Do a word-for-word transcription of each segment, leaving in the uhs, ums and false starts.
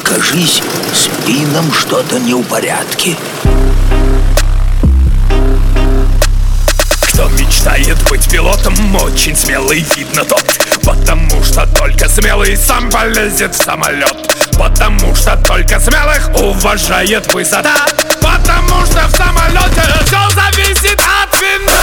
кажись, с Пином что-то не в порядке. Кто мечтает быть пилотом, очень смелый, видно тот. Потому что только смелый сам полезет в самолет. Потому что только смелых уважает высота. Потому что в самолете все зависит от винта.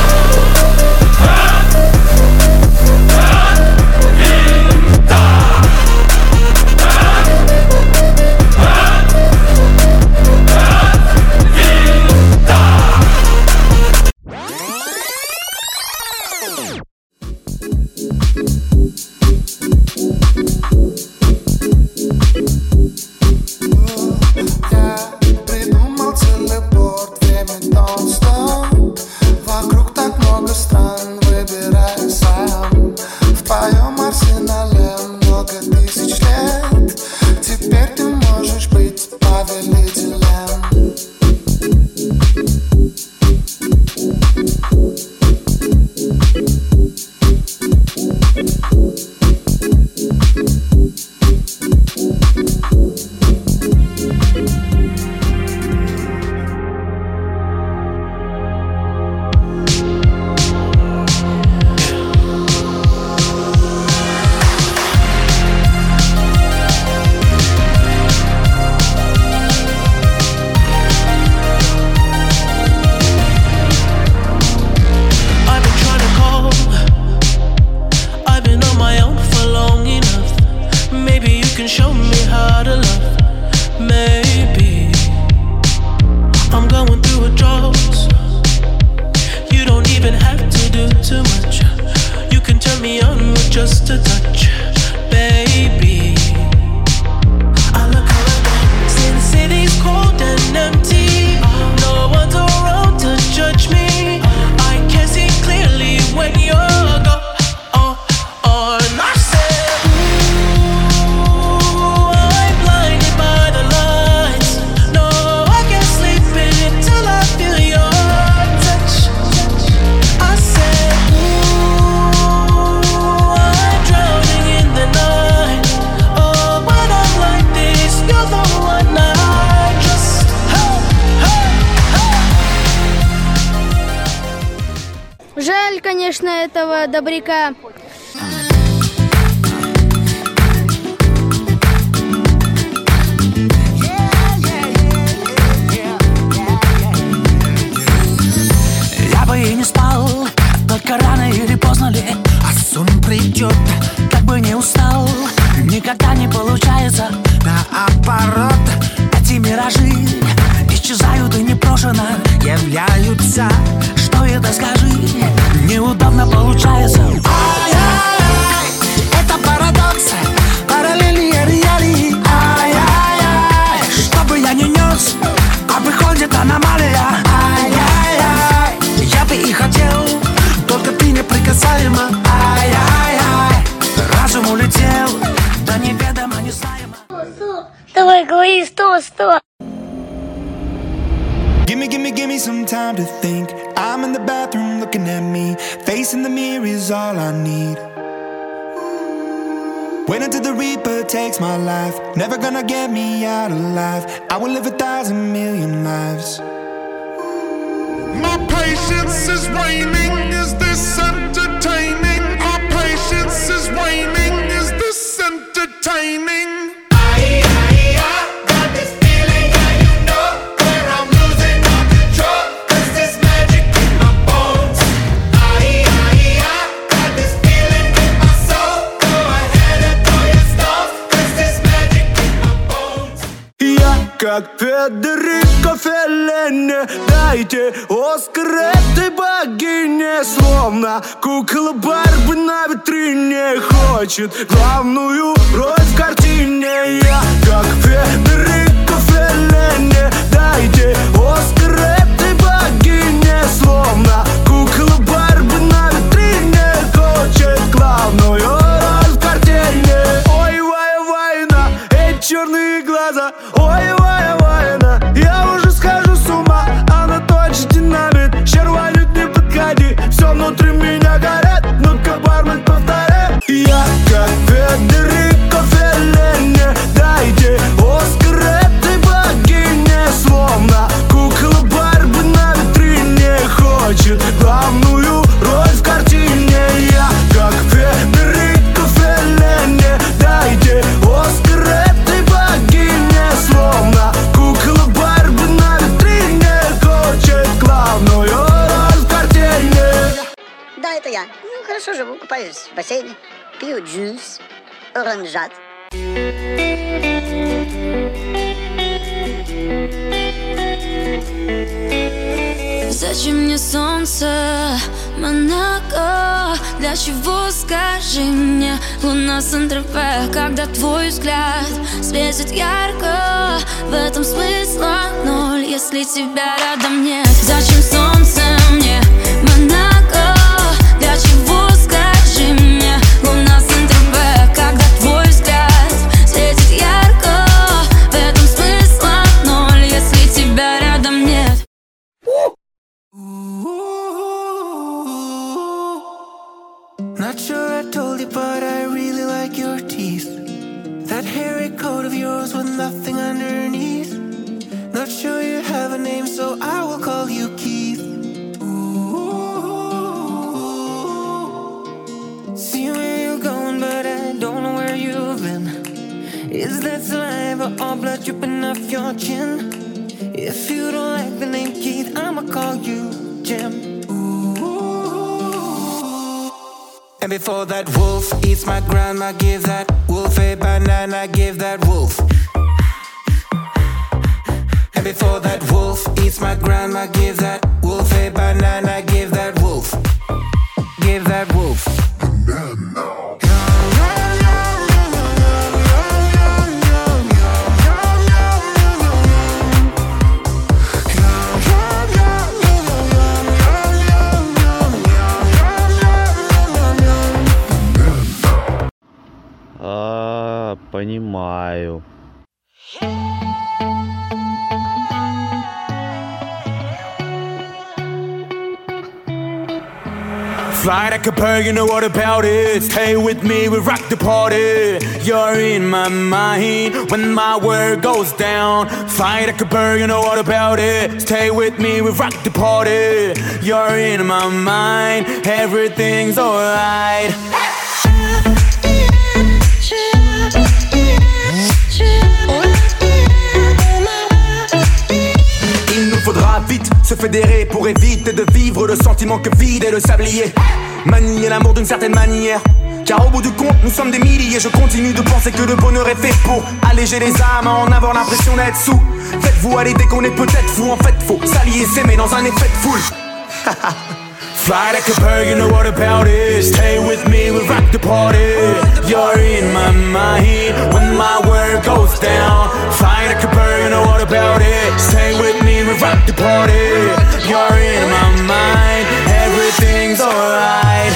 Just a touch, baby. I look around, see the city's cold and empty. No one's around to judge me. I can see clearly when you're gone. Oh, oh, and I said, ooh, I'm blinded by the lights. No, I can't sleep until I feel your touch. I said, жаль, конечно, этого добряка. Я бы и не спал, только рано или поздно ли, а сон придет, как бы не устал. Никогда не получается, наоборот. Эти миражи исчезают и непрошено являются. Что это, скажи, неудобно получается. Ай-яй-яй, это парадокс, параллельные реалии. Ай-яй-яй, что бы я ни нес, а выходит аномалия. Ай-яй-яй, я бы и хотел, только ты неприкасаема. Ай-яй-яй, разум улетел, да неведомо, не знаемо. Давай, говори сто, сто. Gimme, gimme, gimme some time to think. I'm in the bathroom looking at me. Facing the mirror is all I need. Wait until the Reaper takes my life. Never gonna get me out alive. I will live a thousand million lives. My patience is waning. Is this entertaining? My patience is waning. Is this entertaining? Как Федерико Феллини, дайте Оскар этой богине. Словно кукла Барби на витрине хочет главную роль в картине. Я как Федерико Феллини, дайте Оскар этой богине. Словно кукла Барби на витрине хочет главную роль в картине. Ой, вай, война, эти черные глаза. Ой, вай, война, я уже схожу с ума. Она точно динамит, щерванит, не подходи. Все внутри меня горят, ну-ка, бармен, повторяй. Я как Федерико Феллини, дайте пьют джус, оранжат. Зачем мне солнце, Монако? Для чего, скажи мне, луна Сан-Тропе? Когда твой взгляд светит ярко, в этом смысла ноль, если тебя рядом нет. Зачем солнце мне, Монако? Для чего, скажи мне, луна Сан-Тропе? Когда твой взгляд светит ярко, в этом смысла ноль, если тебя рядом нет. Not sure I told you, but I really like your teeth. That hairy coat of yours with nothing underneath. Not sure you have a name, so I will call you Keith. Ooh. See where you're going, but I don't know where you've been. Is that saliva or blood dripping off your chin? If you don't like the name Keith, I'ma call you Jim. And before that wolf eats my grandma, give that wolf a banana, give that wolf. And before that wolf eats my grandma, give that wolf a banana, give that wolf. Give that wolf. Banana. А, понимаю. Fly like a bird, you know what about it. Stay with me, we rock the party. You're in my mind when my word goes down. Fly like a bird, you know what about it. Stay with me, we rock the party. You're in my mind, everything's alright. Il nous faudra vite se fédérer pour éviter de vivre le sentiment que vide est le sablier. Manier l'amour d'une certaine manière, car au bout du compte nous sommes des milliers. Je continue de penser que le bonheur est fait pour alléger les âmes, à en avoir l'impression d'être sous. Faites-vous à l'idée qu'on est peut-être fou. En fait faut s'allier, s'aimer dans un effet de foule. Fly like a bird, you know what about it. Stay with me, we rock the party. You're in my mind when my word goes down. Fly like a bird, you know what about it. Stay with me, we rock the party. You're in my mind, everything's alright.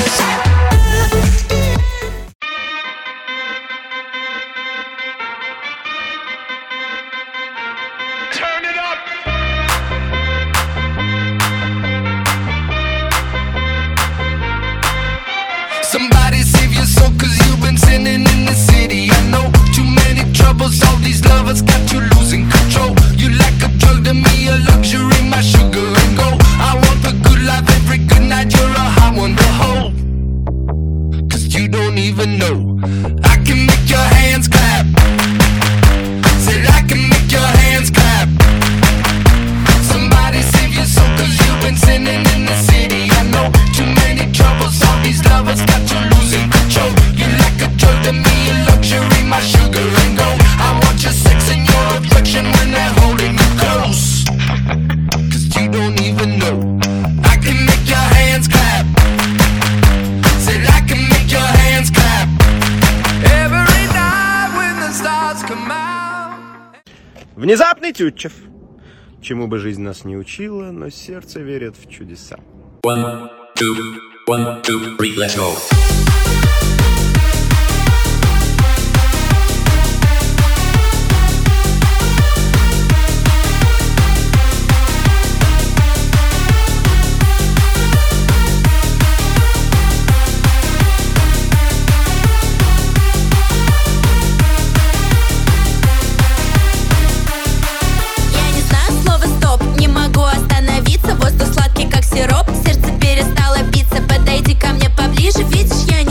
Somebody save your soul, cause you've been sinning in the city. I know too many troubles, all these lovers got you losing control. You like a drug to me, a luxury, my sugar and gold. I want the good life every good night, you're a hot one to hold. Cause you don't even know I can make your hands clap. Said I can make your hands clap. Somebody save your soul, cause you've been sinning in the city. I know too many troubles, all these lovers got you losing control. You like a drug to me, a luxury, my sugar and gold. I want your sex and your affection when they're holding you close. Cause you don't even know I can make your hands clap. Said I can make your hands clap. Every night when the stars come out. Внезапный Тютчев. Чему бы жизнь нас не учила, но сердце верит в чудеса. One, two, one, two, three, let's go. Воздух сладкий, как сироп. Сердце перестало биться. Подойди ко мне поближе. Видишь, я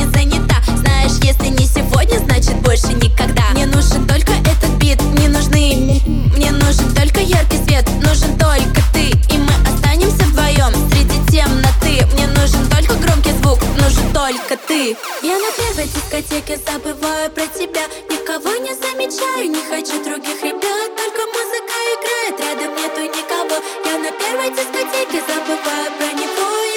дискотеке забываю про тебя. Никого не замечаю, не хочу других ребят. Только музыка играет, рядом нету никого. Я на первой дискотеке забываю про него.